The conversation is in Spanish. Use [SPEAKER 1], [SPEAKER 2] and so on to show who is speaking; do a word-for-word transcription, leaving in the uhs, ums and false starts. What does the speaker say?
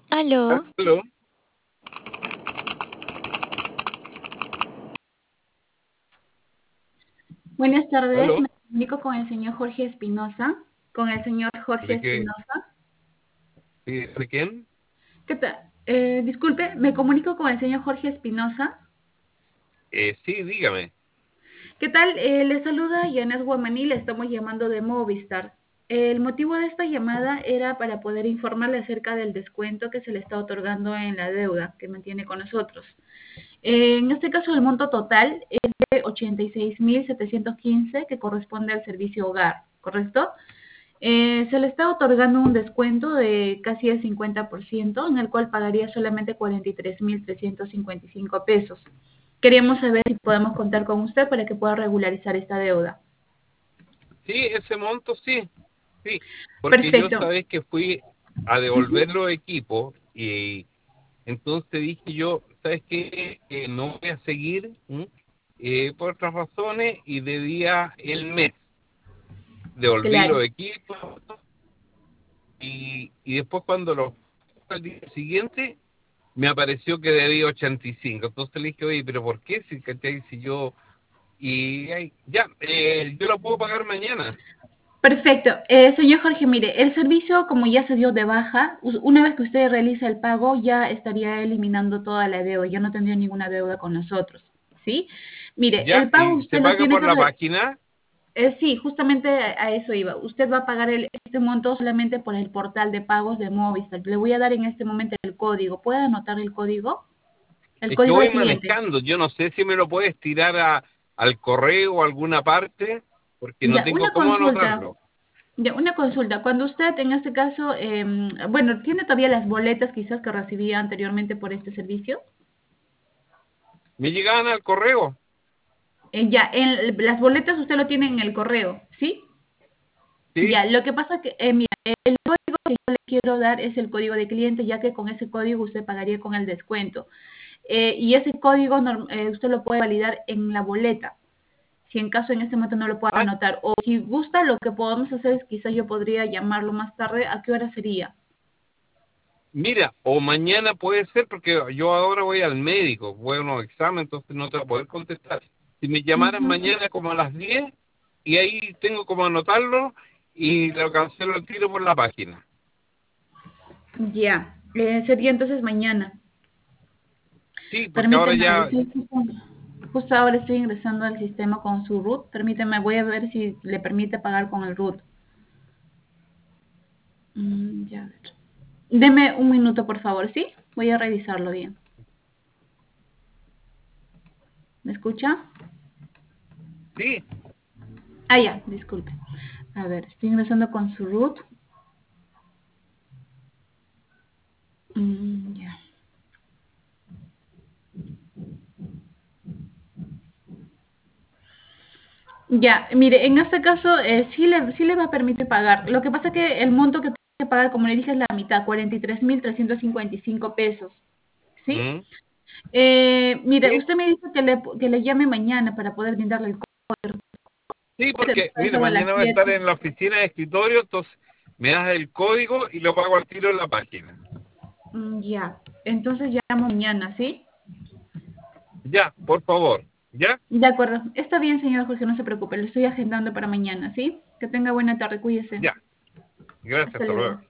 [SPEAKER 1] Aló,
[SPEAKER 2] Aló,
[SPEAKER 3] Buenas tardes,
[SPEAKER 2] aló,
[SPEAKER 3] me comunico con el señor Jorge Espinosa. Con el señor Jorge
[SPEAKER 2] ¿de qué?
[SPEAKER 3] Espinosa.
[SPEAKER 2] Sí, ¿de quién?
[SPEAKER 3] ¿Qué tal? Eh, disculpe, me comunico con el señor Jorge Espinosa.
[SPEAKER 2] Eh, sí, dígame.
[SPEAKER 3] ¿Qué tal? Eh, le saluda Yanes Guamaní, le estamos llamando de Movistar. El motivo de esta llamada era para poder informarle acerca del descuento que se le está otorgando en la deuda que mantiene con nosotros. Eh, en este caso, el monto total es de ochenta y seis mil setecientos quince que corresponde al servicio hogar, ¿correcto? Eh, se le está otorgando un descuento de casi el cincuenta por ciento, en el cual pagaría solamente cuarenta y tres mil trescientos cincuenta y cinco pesos. Queríamos saber si podemos contar con usted para que pueda regularizar esta deuda.
[SPEAKER 2] Sí, ese monto sí, sí, porque yo
[SPEAKER 3] Perfecto.
[SPEAKER 2] sabés que fui a
[SPEAKER 3] Ujú.
[SPEAKER 2] devolver los equipos y entonces dije yo, ¿sabes qué? Eh, no voy a seguir ¿m? Eh, por otras razones y debía el mes. Devolví
[SPEAKER 3] Claro.
[SPEAKER 2] los equipos y, y después cuando los al día siguiente me apareció que debía ochenta y cinco. Entonces le dije, oye, pero ¿por qué? Si, ¿cachai? Si yo Y ay, ya, eh, yo lo puedo pagar mañana.
[SPEAKER 3] Perfecto. Eh, señor Jorge, mire, el servicio, como ya se dio de baja, u- una vez que usted realiza el pago, ya estaría eliminando toda la deuda, ya no tendría ninguna deuda con nosotros, ¿sí? Mire,
[SPEAKER 2] Ya,
[SPEAKER 3] el pago
[SPEAKER 2] y se
[SPEAKER 3] usted lo
[SPEAKER 2] paga
[SPEAKER 3] tiene
[SPEAKER 2] por
[SPEAKER 3] que
[SPEAKER 2] la
[SPEAKER 3] re-
[SPEAKER 2] máquina.
[SPEAKER 3] Eh, sí, justamente a a eso iba. Usted va a pagar el- este monto solamente por el portal de pagos de Movistar. Le voy a dar en este momento el código. ¿Puede anotar el código? El
[SPEAKER 2] Es que
[SPEAKER 3] código
[SPEAKER 2] voy
[SPEAKER 3] de cliente.
[SPEAKER 2] manejando. Yo no sé si me lo puedes tirar a, al correo o a alguna parte, porque no
[SPEAKER 3] Ya,
[SPEAKER 2] tengo
[SPEAKER 3] una
[SPEAKER 2] cómo
[SPEAKER 3] consulta.
[SPEAKER 2] anotarlo.
[SPEAKER 3] Ya, una consulta. Cuando usted, en este caso, em, bueno, ¿tiene todavía las boletas quizás que recibía anteriormente por este servicio?
[SPEAKER 2] Me llegaban al correo.
[SPEAKER 3] Eh, ya, en, las boletas usted lo tiene en el correo, ¿sí?
[SPEAKER 2] Sí.
[SPEAKER 3] Ya, lo que pasa que, eh, mira, el código que yo le quiero dar es el código de cliente, ya que con ese código usted pagaría con el descuento. Eh, y ese código norm- eh, usted lo puede validar en la boleta, si en caso en este momento no lo pueda
[SPEAKER 2] Ah,
[SPEAKER 3] anotar. O si gusta, lo que podemos hacer es quizás yo podría llamarlo más tarde. ¿A qué hora sería?
[SPEAKER 2] mira, o mañana puede ser, porque yo ahora voy al médico, voy a unos exámenes, entonces no te voy a poder contestar. Si me llamaran
[SPEAKER 3] Ujú.
[SPEAKER 2] mañana como a las diez y ahí tengo como anotarlo y lo cancelo el tiro por la página.
[SPEAKER 3] Ya, eh, sería entonces mañana.
[SPEAKER 2] Sí, porque ahora
[SPEAKER 3] Permíteme
[SPEAKER 2] ya.
[SPEAKER 3] revisar. Justo justo ahora estoy ingresando al sistema con su root. Permíteme, voy a ver si le permite pagar con el root. Mm, ya, a ver. Deme un minuto, por favor, ¿sí? Voy a revisarlo bien. ¿Me escucha?
[SPEAKER 2] Sí,
[SPEAKER 3] Ah, ya, disculpe. A ver, estoy ingresando con su root. Mm, ya. Ya, mire, en este caso eh, sí, le, sí le va a permitir pagar. Lo que pasa es que el monto que tiene que pagar, como le dije, es la mitad, cuarenta y tres mil trescientos cincuenta y cinco pesos. ¿Sí?
[SPEAKER 2] mm,
[SPEAKER 3] Eh, mire,
[SPEAKER 2] sí,
[SPEAKER 3] usted me dice que le, que le llame mañana para poder brindarle el código.
[SPEAKER 2] sí, porque, mire,
[SPEAKER 3] Eso a las
[SPEAKER 2] mañana voy a estar
[SPEAKER 3] siete.
[SPEAKER 2] en la oficina de escritorio, entonces me das el código y lo pago al tiro en la página.
[SPEAKER 3] Mm, ya, entonces llamo mañana, ¿sí?
[SPEAKER 2] Ya, por favor, ya,
[SPEAKER 3] De acuerdo. Está bien, señor Jorge, no se preocupe. Lo estoy agendando para mañana, ¿sí? Que tenga buena tarde, cuídese.
[SPEAKER 2] ya. Gracias,
[SPEAKER 3] Hasta
[SPEAKER 2] hasta
[SPEAKER 3] luego.
[SPEAKER 2] luego.